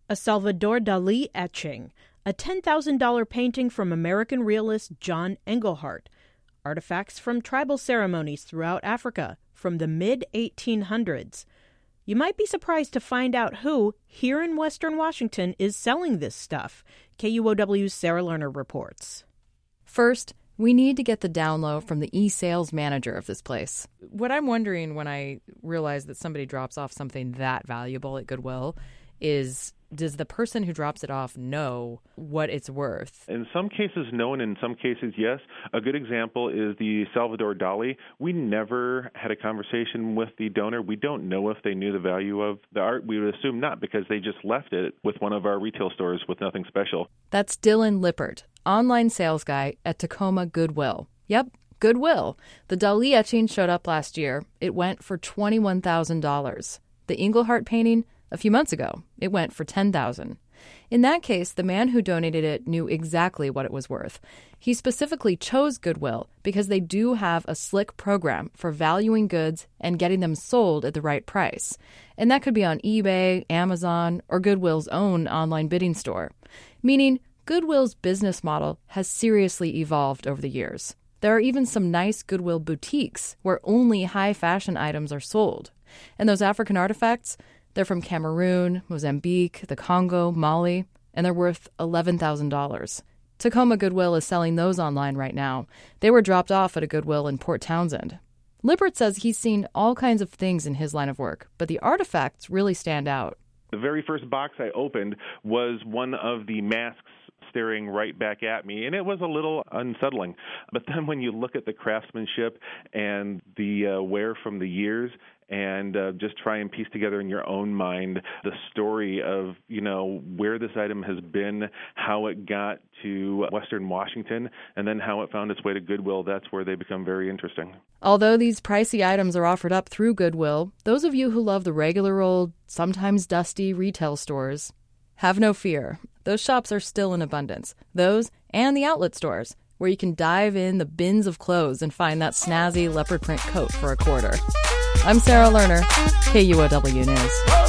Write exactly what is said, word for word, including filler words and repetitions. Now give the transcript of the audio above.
A Salvador Dali etching, a ten thousand dollars painting from American realist John Engelhardt, artifacts from tribal ceremonies throughout Africa from the mid eighteen hundreds. You might be surprised to find out who, here in Western Washington, is selling this stuff. K U O W's Sarah Lerner reports. First, we need to get the down low from the e-sales manager of this place. What I'm wondering when I realize that somebody drops off something that valuable at Goodwill is, does the person who drops it off know what it's worth? In some cases, no, and in some cases, yes. A good example is the Salvador Dali. We never had a conversation with the donor. We don't know if they knew the value of the art. We would assume not, because they just left it with one of our retail stores with nothing special. That's Dylan Lippert, online sales guy at Tacoma Goodwill. Yep, Goodwill. The Dali etching showed up last year. It went for twenty-one thousand dollars. The Engelhardt painting, a few months ago, it went for ten thousand dollars. In that case, the man who donated it knew exactly what it was worth. He specifically chose Goodwill because they do have a slick program for valuing goods and getting them sold at the right price. And that could be on eBay, Amazon, or Goodwill's own online bidding store. Meaning, Goodwill's business model has seriously evolved over the years. There are even some nice Goodwill boutiques where only high-fashion items are sold. And those African artifacts, they're from Cameroon, Mozambique, the Congo, Mali, and they're worth eleven thousand dollars. Tacoma Goodwill is selling those online right now. They were dropped off at a Goodwill in Port Townsend. Lippert says he's seen all kinds of things in his line of work, but the artifacts really stand out. The very first box I opened was one of the masks staring right back at me, and it was a little unsettling. But then when you look at the craftsmanship and the uh, wear from the years, and uh, just try and piece together in your own mind the story of, you know, where this item has been, how it got to Western Washington, and then how it found its way to Goodwill, that's where they become very interesting. Although these pricey items are offered up through Goodwill, those of you who love the regular old, sometimes dusty retail stores, have no fear. Those shops are still in abundance. Those and the outlet stores, where you can dive in the bins of clothes and find that snazzy leopard print coat for a quarter. I'm Sarah Lerner, K U O W News.